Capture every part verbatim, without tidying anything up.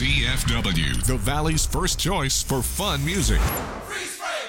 C F W, the Valley's first choice for fun music. Freeze frame!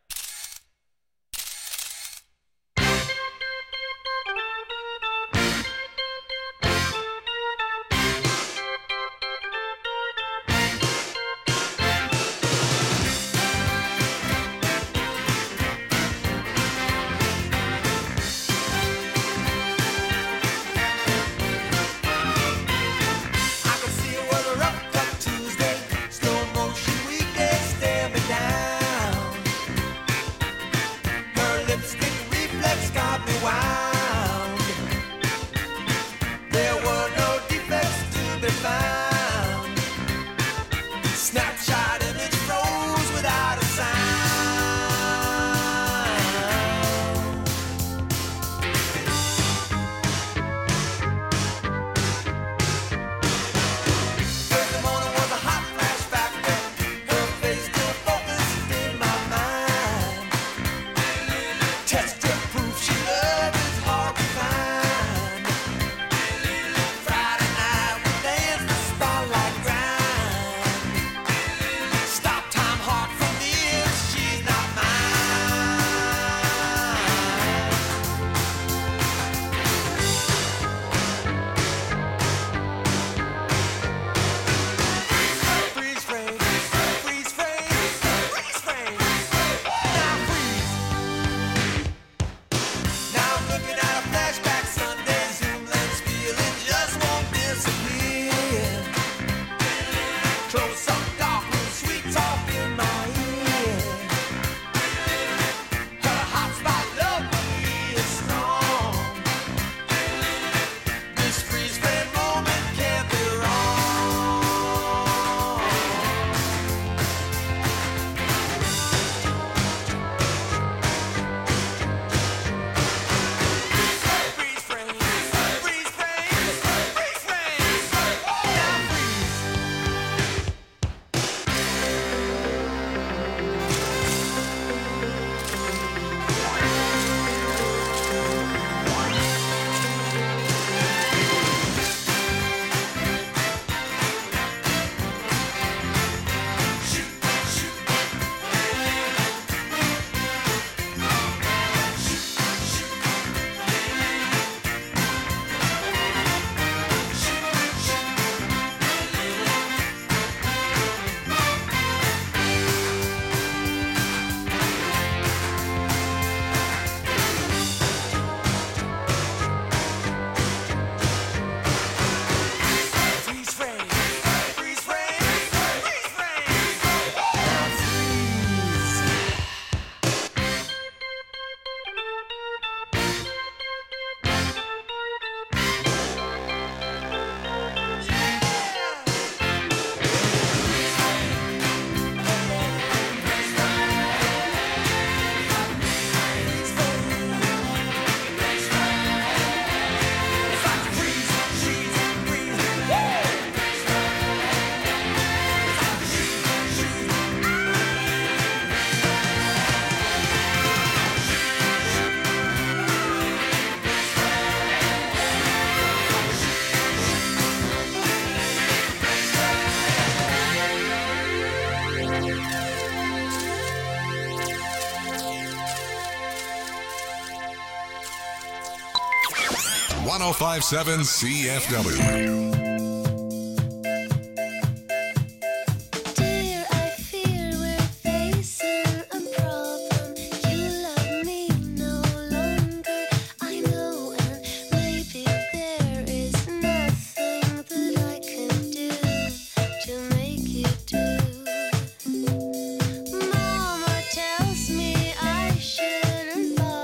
one oh five point seven C F W.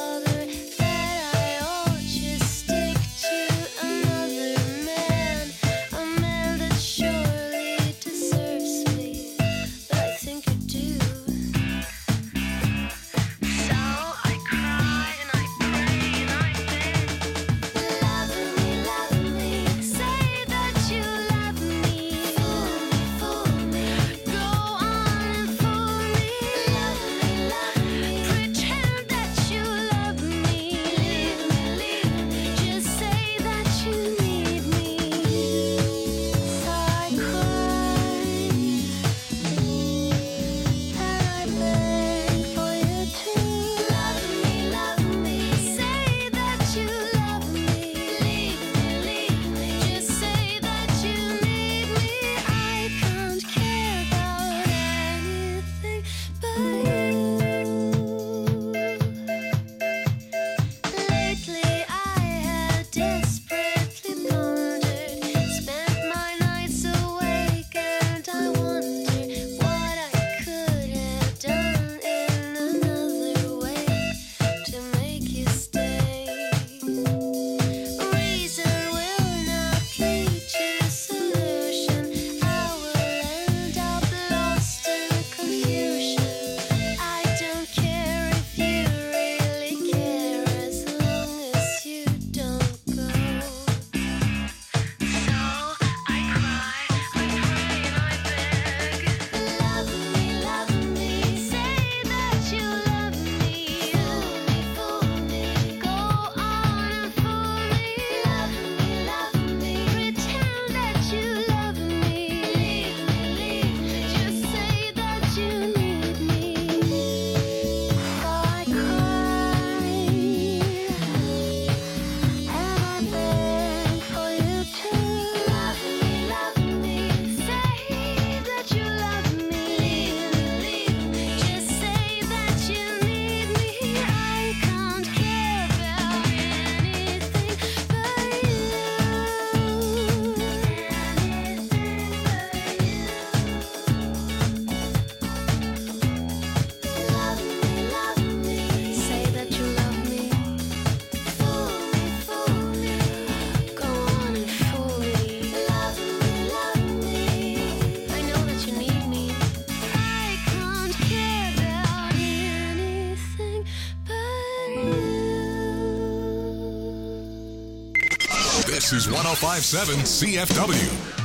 Stick to another man. This is one oh five point seven C F W.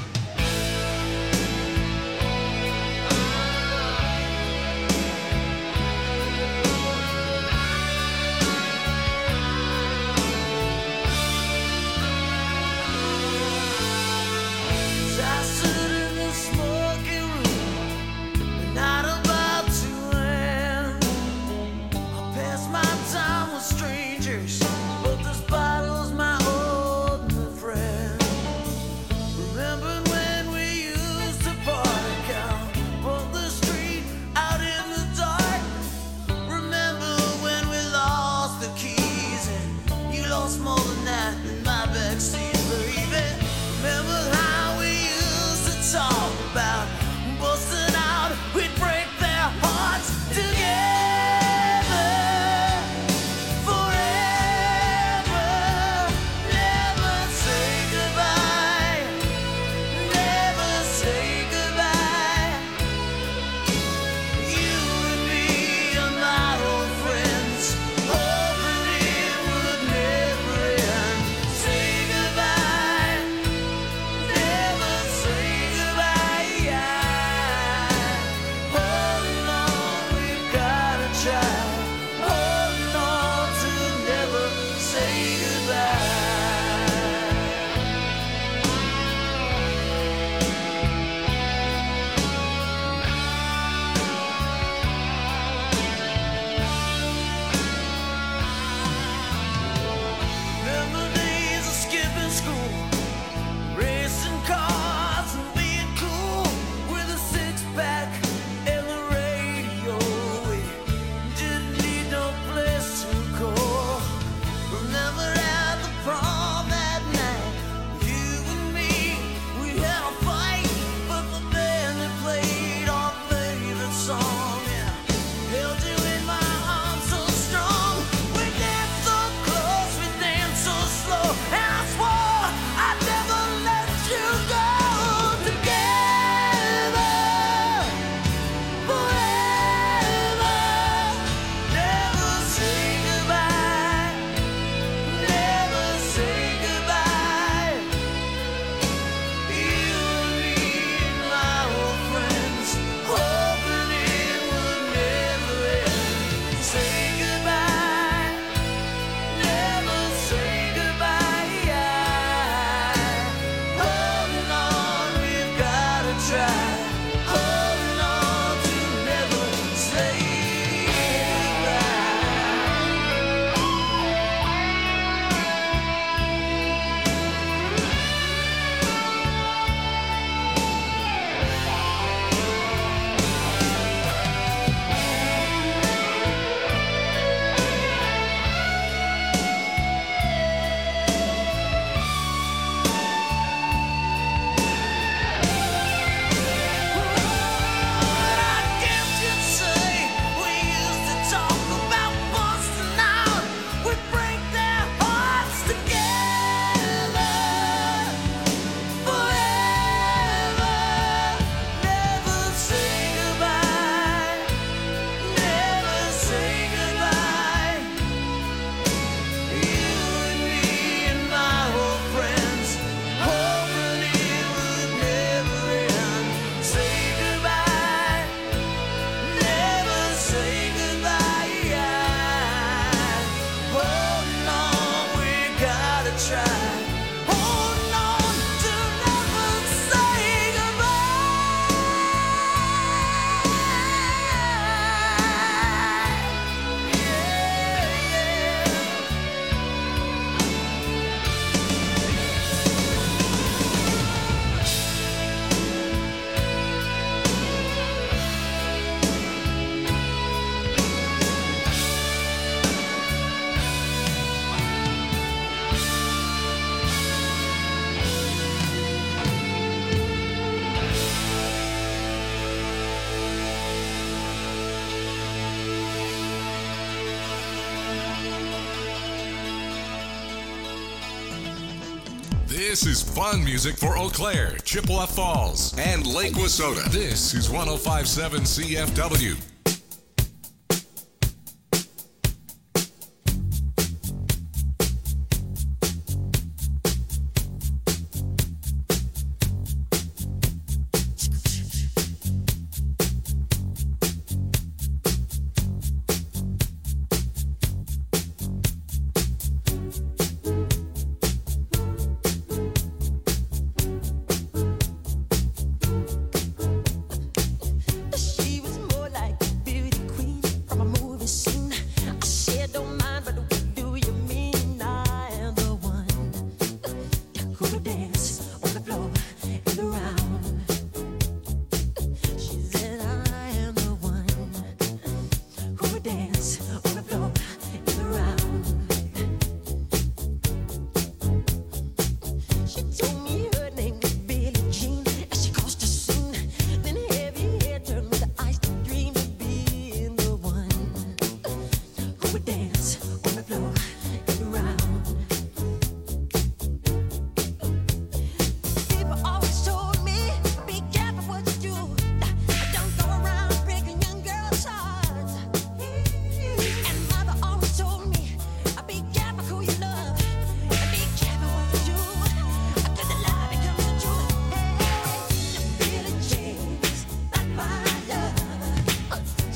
This is fun music for Eau Claire, Chippewa Falls, and Lake Wissota. This is one oh five point seven C F W.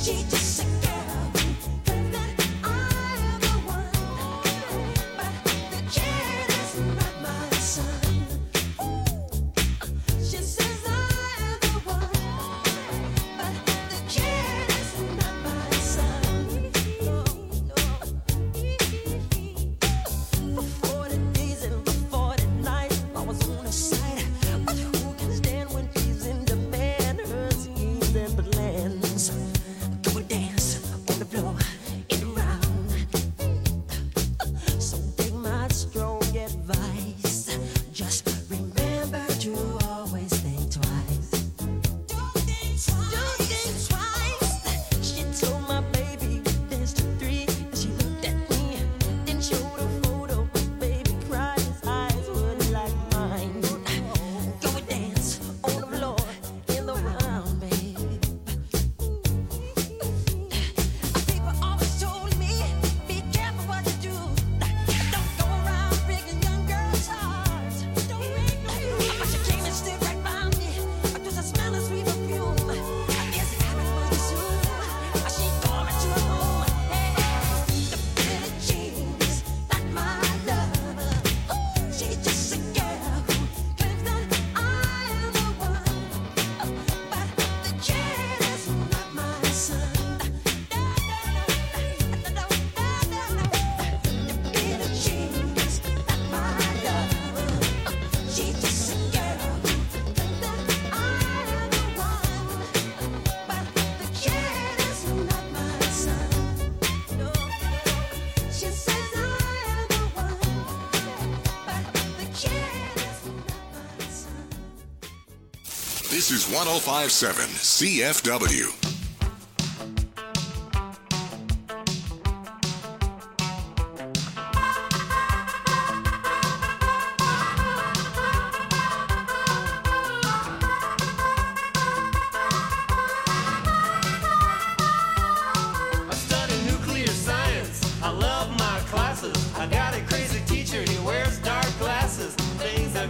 This is one oh five point seven C F W.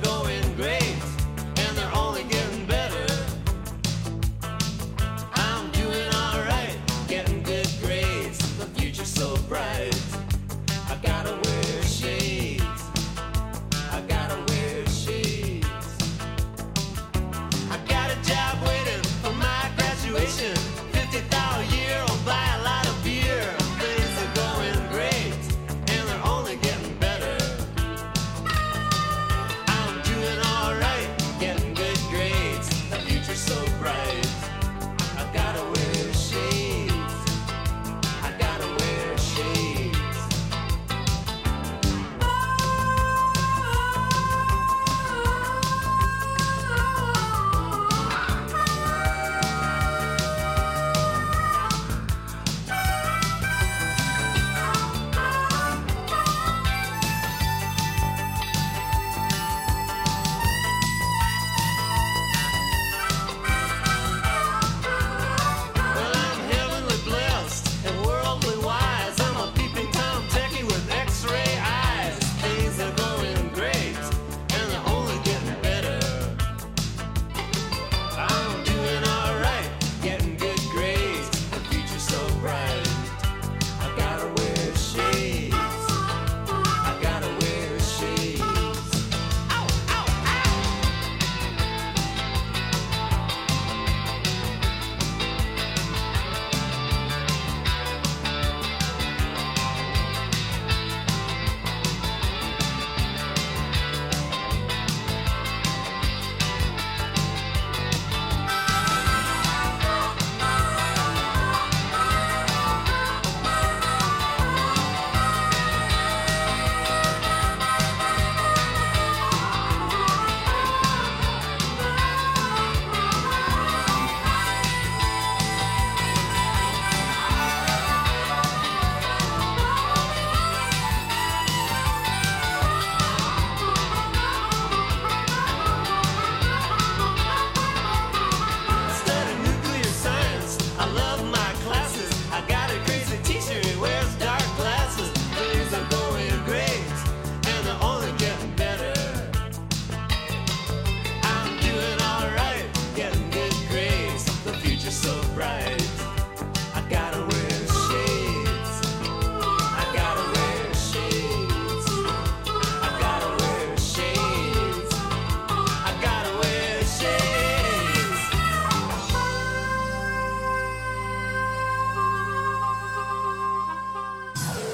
I'm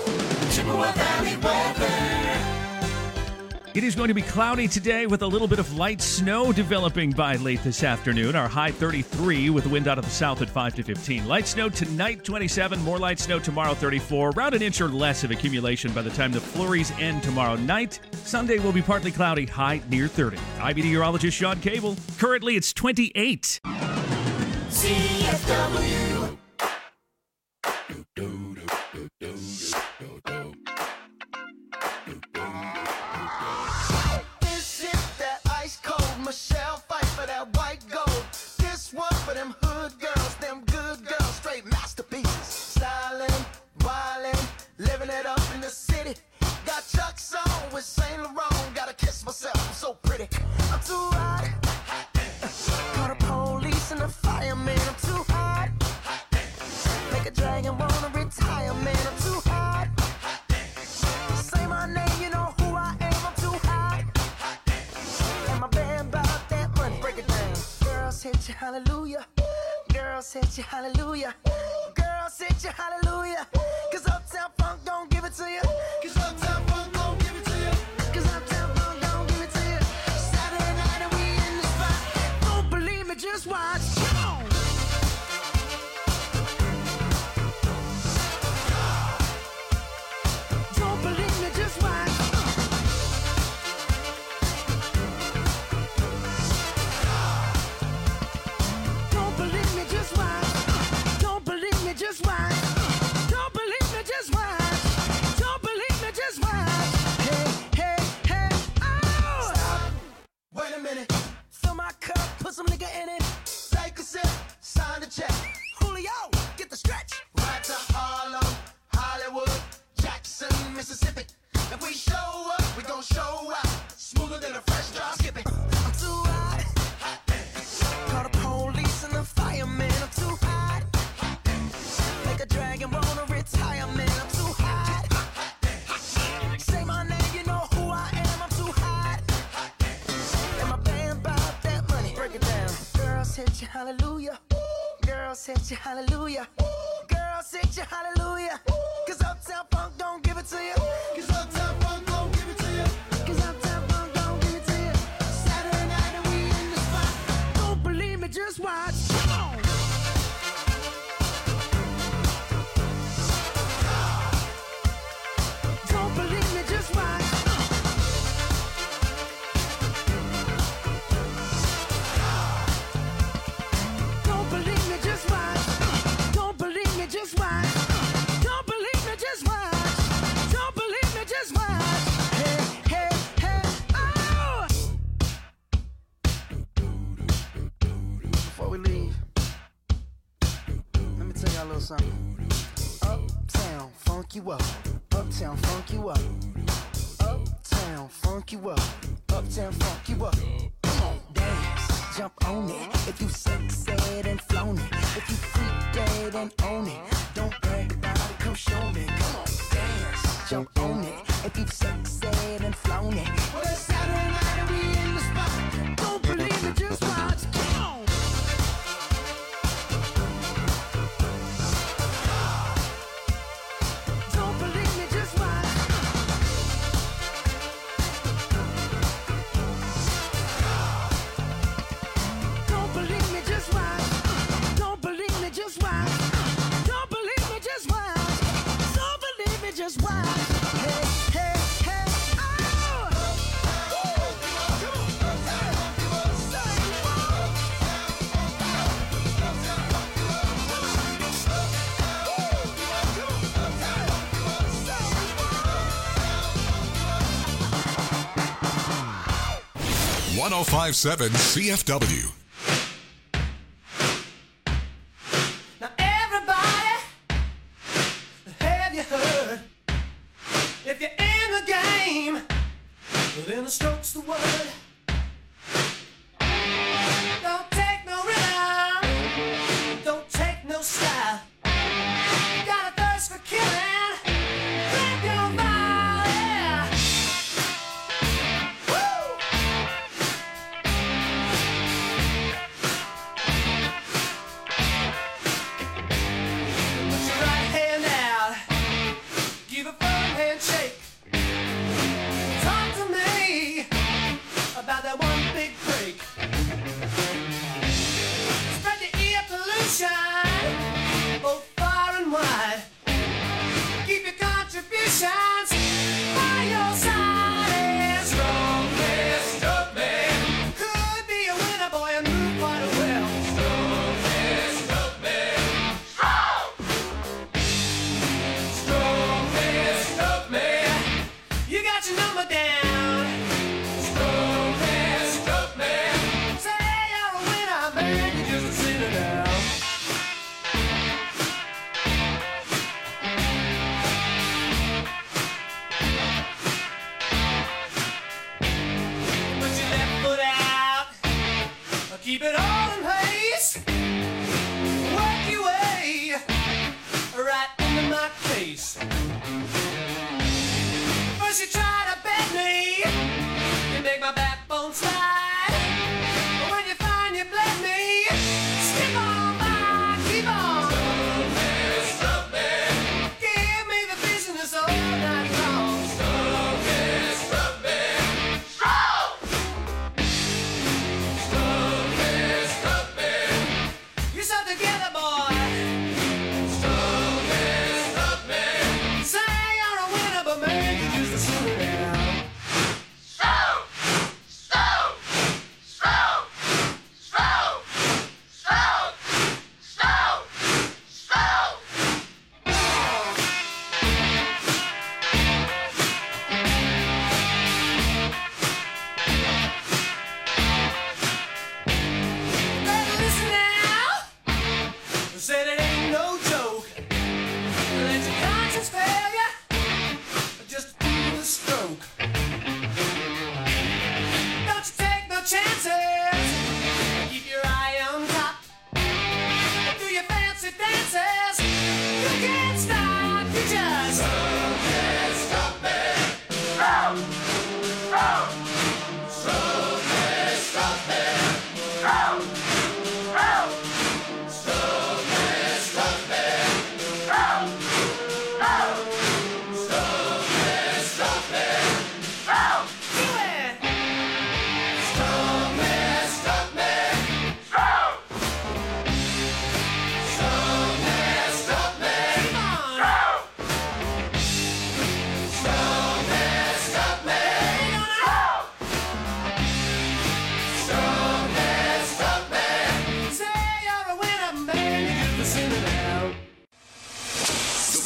Chippewa Valley weather. It is going to be cloudy today with a little bit of light snow developing by late this afternoon. Our high thirty-three with the wind out of the south at five to fifteen. Light snow tonight, twenty-seven. More light snow tomorrow, thirty-four. Around an inch or less of accumulation by the time the flurries end tomorrow night. Sunday will be partly cloudy, high near thirty. I'm meteorologist Sean Cable. Currently, it's twenty-eight. C F W. This is that ice cold Michelle fight for that white gold. This one for them hood girls, them good girls, straight masterpieces. Styling, wildin', living it up in the city. Got Chuck's on with Saint Laurent. Gotta kiss myself, I'm so pretty. I'm too hot. Call the police and the fireman. I'm too hot. Make a dragon wanna retire, man. I'm too hot. Say my name, you know who I am. I'm too hot. And my band bought that money. Break it down. Girls hit you, hallelujah. Girls hit you, hallelujah. Girls hit you, hallelujah. Cause Uptown Funk don't give it to you. Cause Uptown Funk don't give it to you. Cause Uptown Funk don't give it to you. Saturday night and we in the spot. Don't believe me, just watch. Come on. Don't believe me, just watch. Don't believe me, just watch. Don't believe me, just watch. Don't believe me, just watch. Don't believe me, just watch. Hey, hey, hey, oh! Stop. Wait a minute. Fill my cup, put some nigga in it. Take a sip, sign the check. Julio, get the stretch. Right to Harlem, Hollywood, Jackson, Mississippi. If we show up, we gon' show out. Smoother than a fresh drop. Skip it. I'm too hot. Call the police and the fireman. I'm too hot. Make a dragon wanna retire, man. I'm too hot. Say my name, you know who I am. I'm too hot. And my band bought that money. Break it down. Girls hit you, hallelujah. Girls hit you, hallelujah. Girls hit you, hallelujah. Cause Uptown Funk don't give it to you. Cause Uptown Funk don't give it to you. Cause Uptown Funk don't give it to you. Saturday night and we in the spot. Don't believe me, just watch. Come on. Don't believe me, just watch. Don't believe me, just watch. Don't believe me, just watch. Don't believe me, just watch. Don't believe me, just watch. Hey, hey, hey, oh! Before we leave, let me tell y'all a little something. Uptown, funk you up. Uptown, funk you up. Uptown, funk you up. Uptown, funk you up. Come on, dance, jump on it. If you sexed and flown it. If you freak dead and own it. Don't brag about it, come show me. Come on, dance, jump on it. If you sexed and flown it. Well, it's Saturday night and we in the spot. Don't believe it, just watch. Come on. Don't believe me, just watch. Don't believe me, just watch. Don't believe me, just watch. Don't believe me, just watch. Don't believe me, just watch. Hey, hey, hey, oh! one oh five point seven C F W. Now everybody, have you heard? If you're in the game, well then the stroke's the word. Don't take no rhythm, don't take no style. Got a thirst for killing, grab your body. Woo! Put your right hand out, give a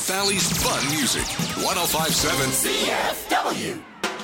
Valley's fun music. one oh five point seven C F W.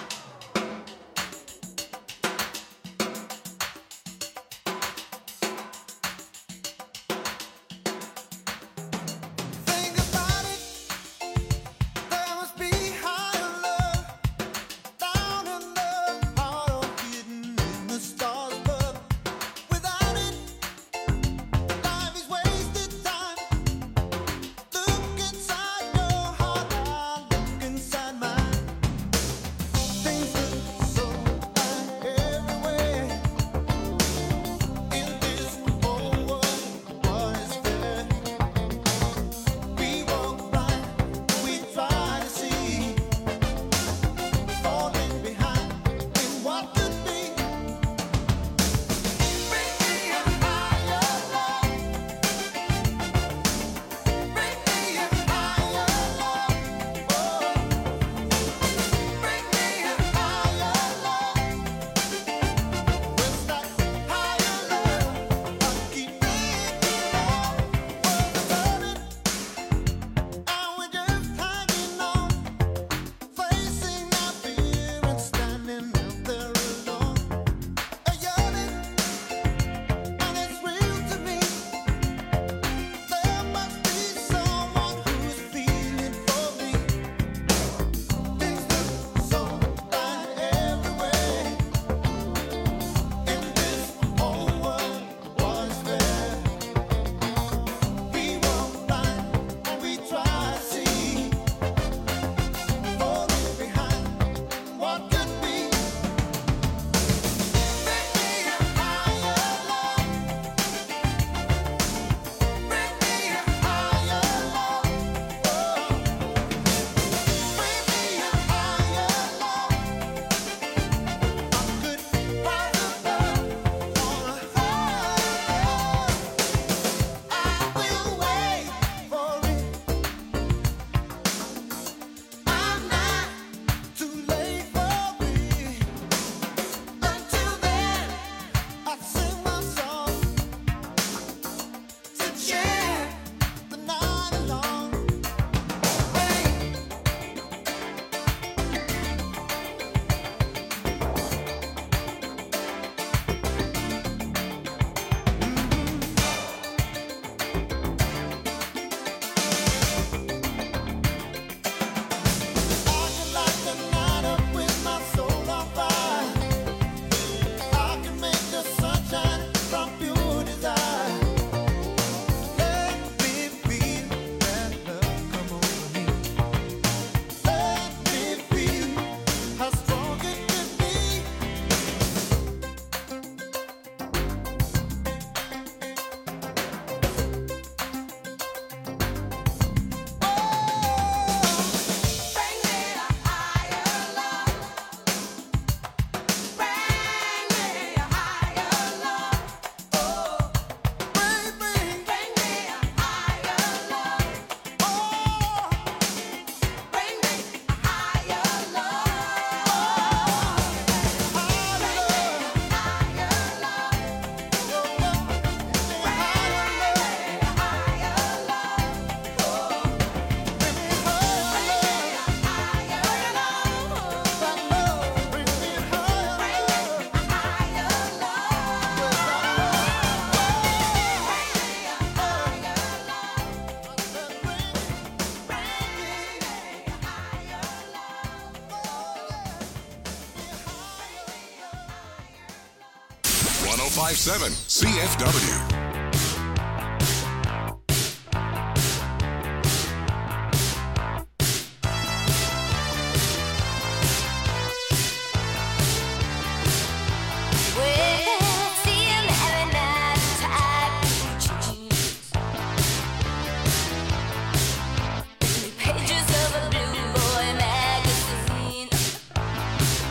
one oh five point seven C F W.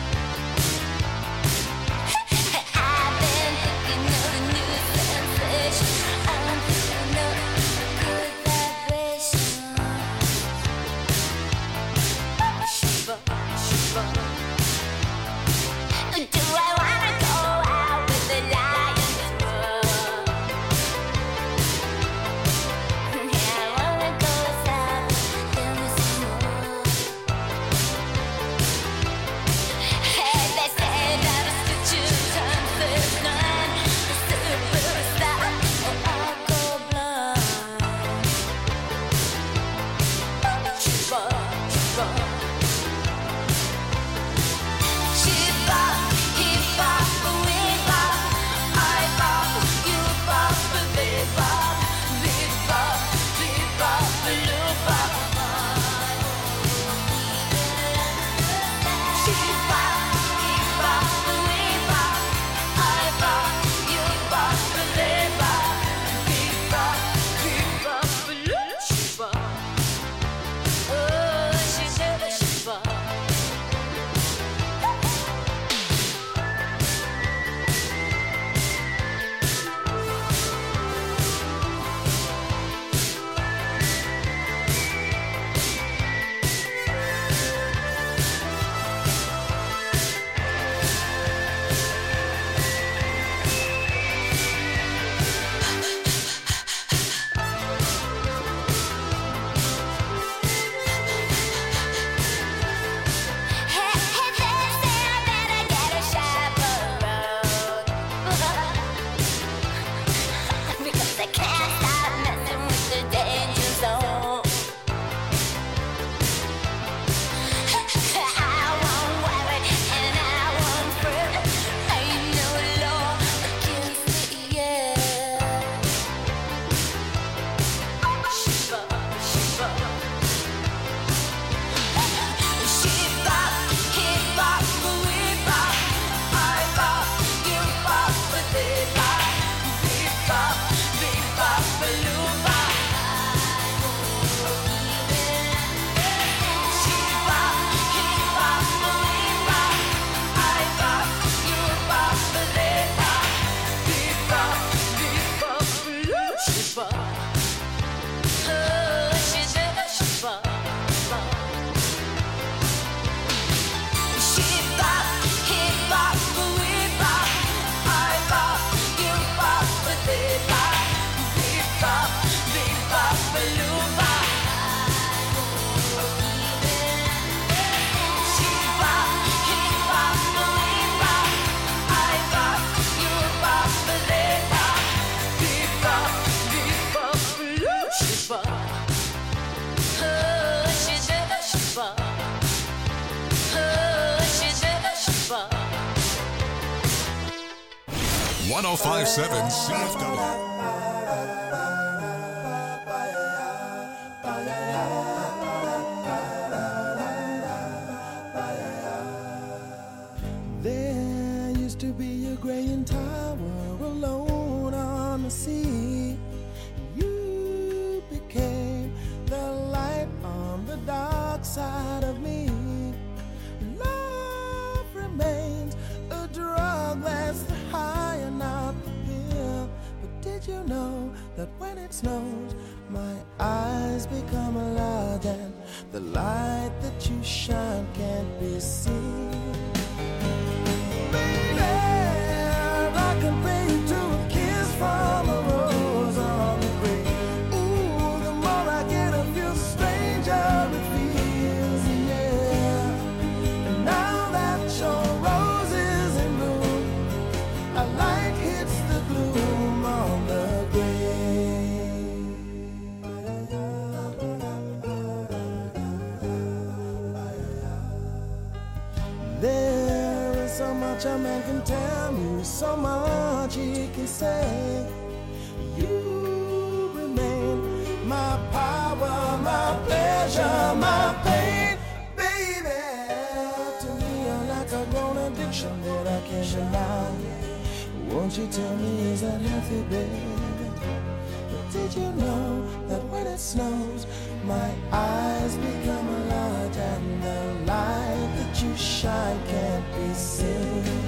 I've been thinking of a new sensation. one oh five point seven C F W. There used to be a graying tower alone on the sea. You became the light on the dark side of me. Love remains a drug that's the high and not the pill. But did you know that when it snows, my eyes become large and the light that you shine can't be seen? I can pay you to a kiss from a rose on the grave. Ooh, the more I get of you, the stranger it feels, yeah. And now that your rose is in bloom, a light hits the gloom on the grave. There is so much a man can tell you, so much he can say. You remain my power, my pleasure, my pain, baby. To me, you're like a grown addiction that I can't deny. Won't you tell me, is that healthy, baby? But did you know that when it snows, my eyes become large and the light that you shine can't be seen?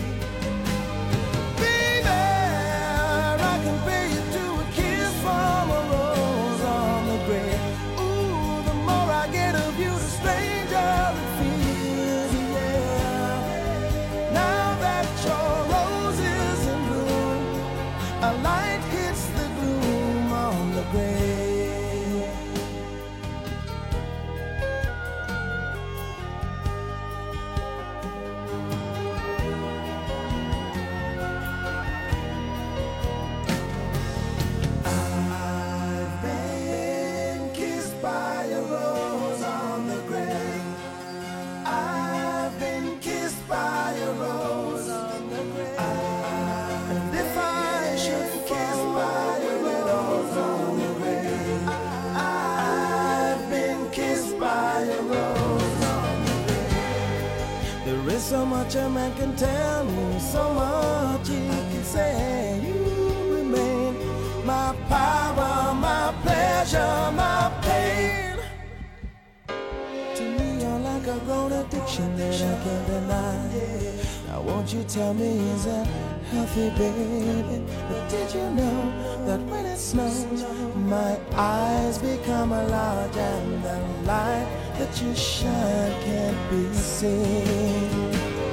So much a man can tell me, so much he can say. You remain my power, my pleasure, my pain. To me, you're like a grown addiction that I can't deny. Now won't you tell me, is that healthy, baby? But did you know that when it snows, my eyes become large and the light that you shine can't be seen?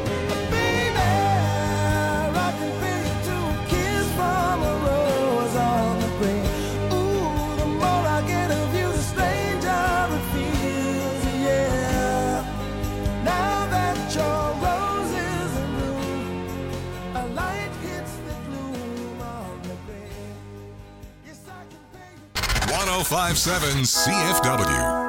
one oh five point seven C F W.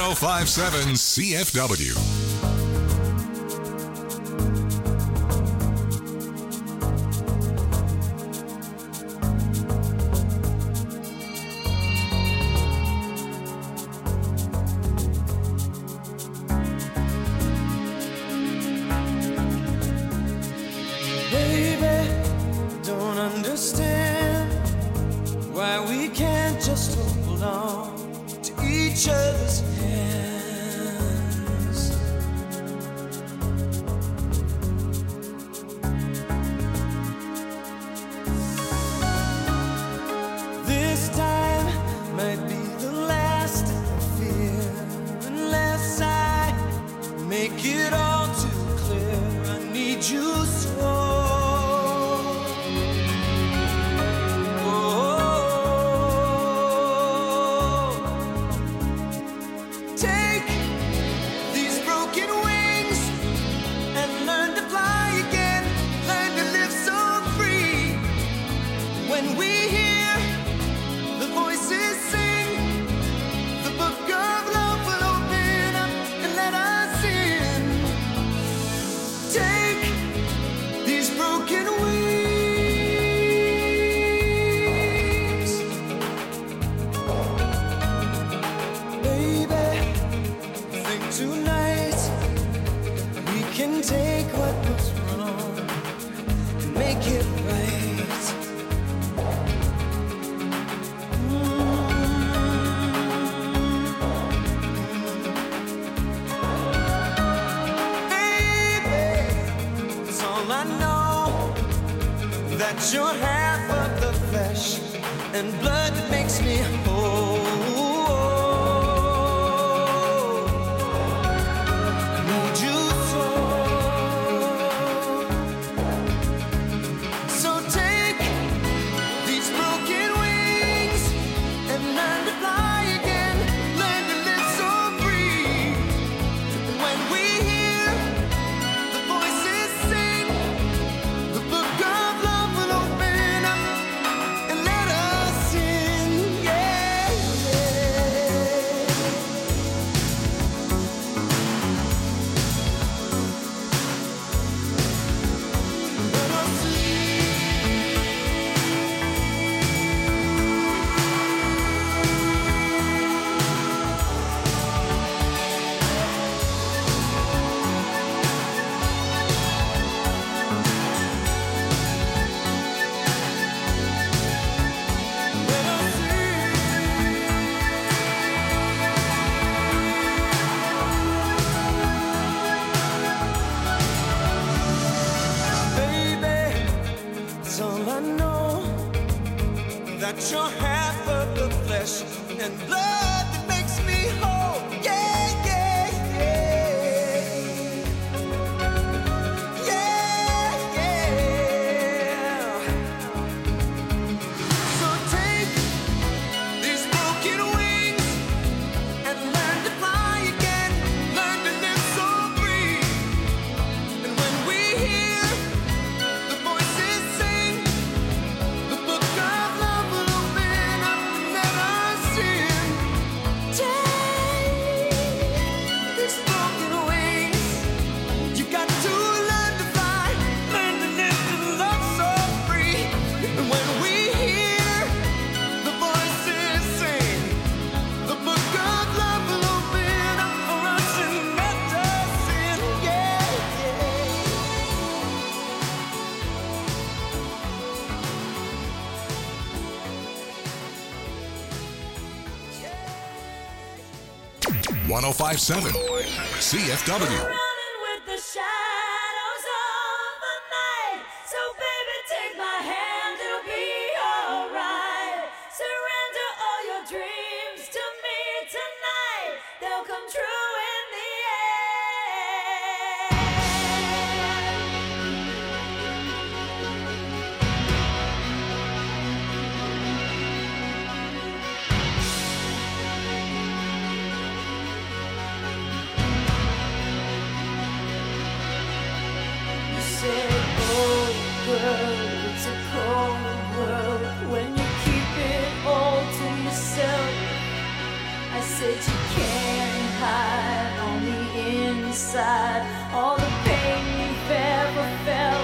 oh five seven C F W. Baby, don't understand why we can't just hold on to each other's hands. This time might be the last I fear, unless I make it all too clear. I need you so. Take what was wrong and make it right. Mm-hmm. Baby, that's all I know, that you're half of the flesh and blood that makes me whole. That you're half of the flesh and blood that makes me whole. Yeah, yeah, yeah. Yeah, yeah. So take these broken wings and learn to fly again. Learn to live so free. And when we hear the voices sing, the book of love will open up and let us in. Take these broken wings. You got to learn to fly, learn to live and love so free. And when we hear the voices sing, the book of love will open up for us and let us in. Yeah, one oh five seven C F W. Running with the shadows of the night. So baby, take my hand, it'll be alright. Surrender all your dreams to me tonight. They'll come true in the You said, oh girl, it's a cold world when you keep it all to yourself. I said you can't hide. inside all the pain we've ever felt.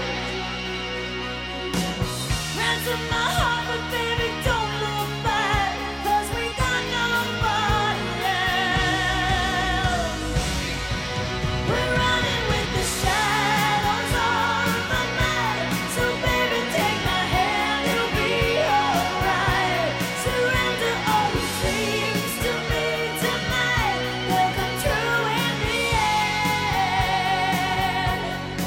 Ransom my heart, but baby, don't look back, 'cause we got nobody else. We're running with the shadows of the night, so baby, take my hand, it'll be alright. Surrender all your dreams to me tonight, they'll come true in the end.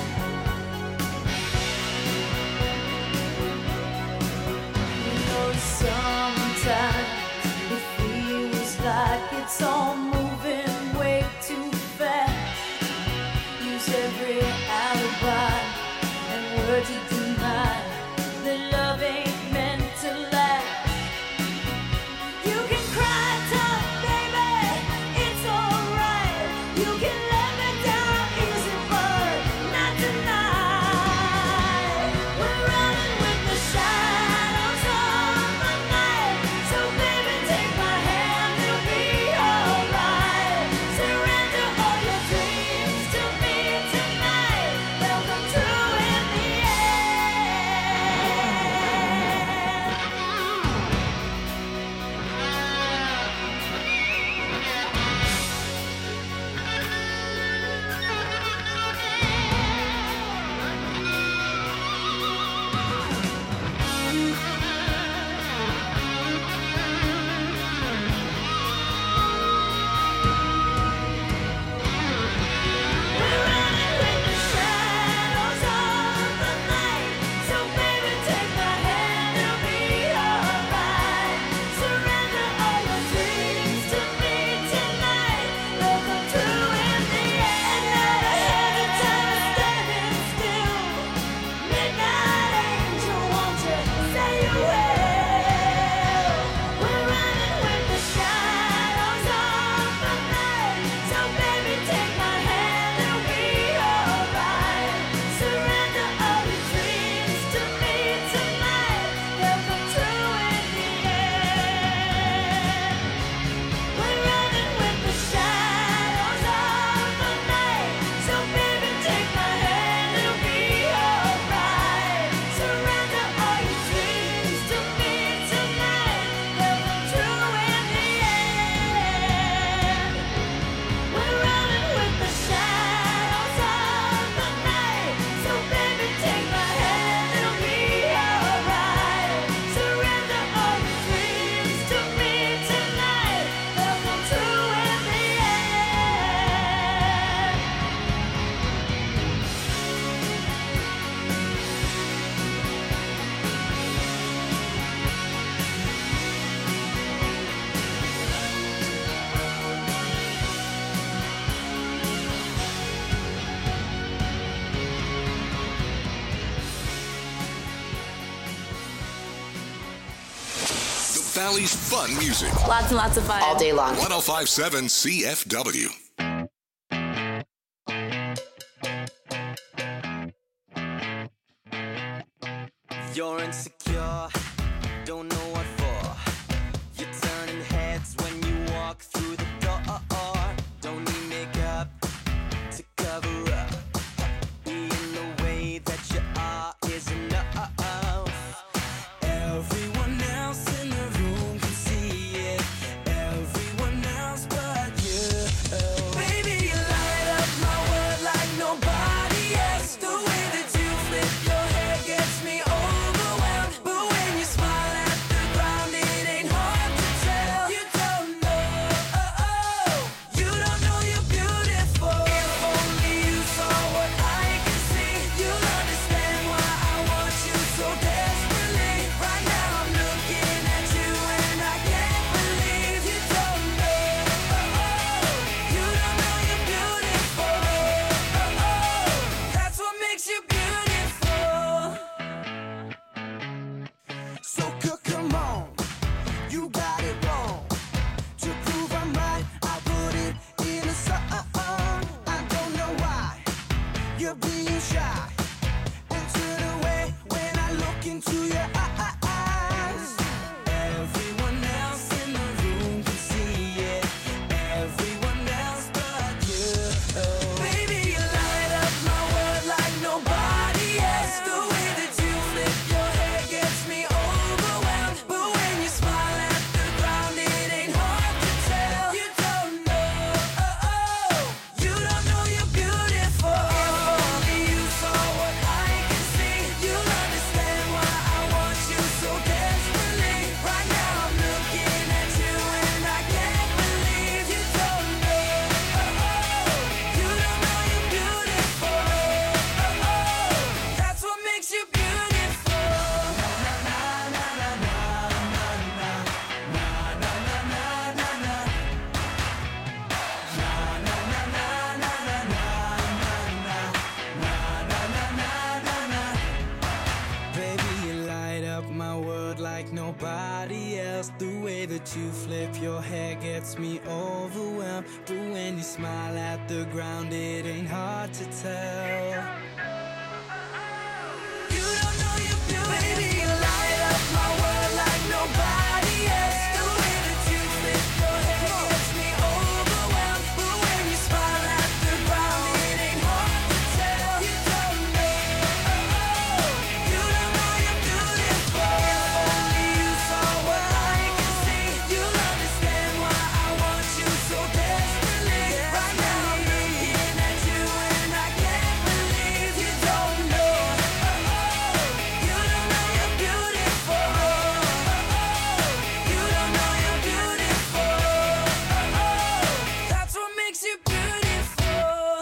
You know, sometimes it feels like it's all moving way too fast. Use every alibi and word to deny that love ain't meant to last. You can cry tough, baby, it's alright. You can let me down easy, but not tonight. We're running with the shadows of the night, so baby, take my hand, it'll be alright. Surrender all your dreams to me tonight, they'll come true in the We're running with the shadows of the night, so baby, take my hand, it'll be alright. Surrender all your dreams to me tonight, they'll come true in the end. Never had a time standing still. Midnight angel, won't you say you will? We're running with the shadows of the night, so baby, take my hand, it'll be alright. Surrender all your dreams to me tonight, they'll come true in the end. We're running with the shadows of the night, so baby, take my hand, it'll be alright. Surrender all your dreams to me tonight, they'll come true in the end. We're running with the shadows of the night, so baby, take my hand, it'll be alright. Surrender all your dreams to me tonight, they'll come true in the The Valley's fun music. Lots and lots of fun. All day long. one oh five point seven C F W. You're insecure, don't know what for. You're turning heads when you walk through the door. Don't need makeup to cover up. Being the way that you are is enough. Everyone else in the room can see it. Everyone else but you. Baby, you light up my world like nobody else. The way that you flip your hair gets me overwhelmed. But when you smile at the ground, it ain't hard to tell. You don't know, you don't know you're beautiful. If only you saw what I can see, you'll understand why I want you so desperately. Right now I'm looking at you and I can't believe you don't know, you don't know you're beautiful. That's what makes you beautiful. So c- come on, you got it wrong. To prove I'm right, I put it in a song. I don't know why you're being shy and turn away when I look into your eyes. Everyone else in the room can see it. Everyone else but you. Baby, nobody else. The way that you flip your hair gets me overwhelmed. But when you smile at the ground, it ain't hard to tell. You don't know you're beautiful. Baby, you light up my world like nobody else. The way that you flip your hair gets me overwhelmed. But when you smile at the ground, it ain't hard to tell. You don't know. You don't know you're beautiful. If only you saw what I can see, you'll understand why I want you so desperately. Right now I'm looking at you and I can't believe you don't know. You don't know you're beautiful. You don't know you're beautiful. That's what makes you beautiful.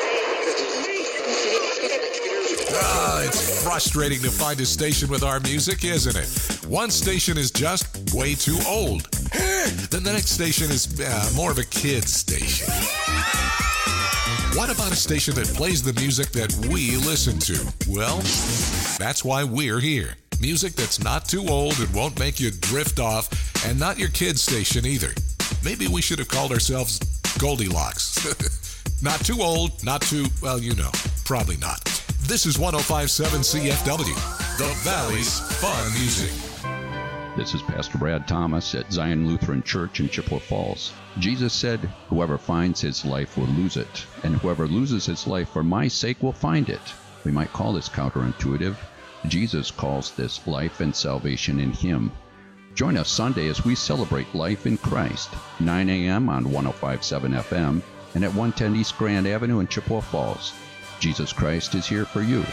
Ah, it's frustrating to find a station with our music, isn't it? One station is just way too old. Then the next station is uh, more of a kid's station. What about a station that plays the music that we listen to? Well, that's why we're here. Music that's not too old and won't make you drift off, and not your kid's station either. Maybe we should have called ourselves Goldilocks. Not too old, not too, well, you know, probably not. This is one oh five point seven C F W, the Valley's Fun Music. This is Pastor Brad Thomas at Zion Lutheran Church in Chippewa Falls. Jesus said, "Whoever finds his life will lose it, and whoever loses his life for my sake will find it." We might call this counterintuitive. Jesus calls this life and salvation in him. Join us Sunday as we celebrate life in Christ, nine a.m. on one oh five point seven F M and at one ten East Grand Avenue in Chippewa Falls. Jesus Christ is here for you.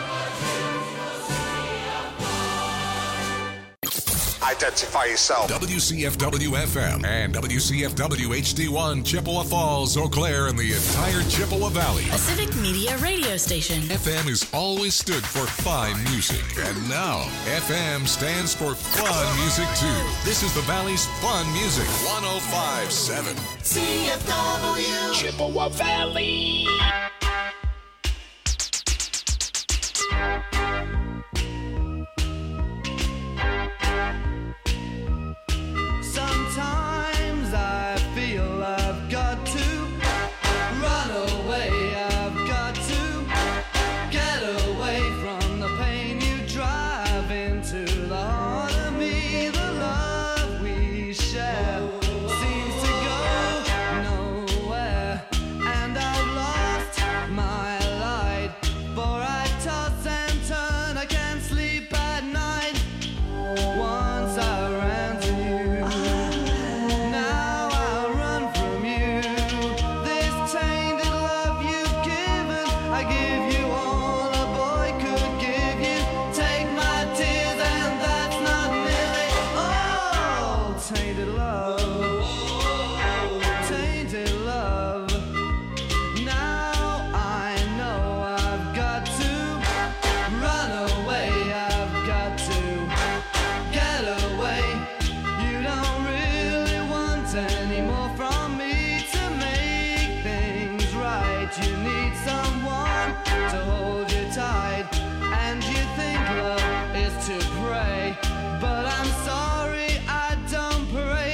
Identify yourself. W C F W F M and W C F W H D one, Chippewa Falls, Eau Claire, and the entire Chippewa Valley. A civic media radio station. F M has always stood for fine music, and now F M stands for fun music too. This is the Valley's Fun Music, one oh five point seven C F W Chippewa Valley.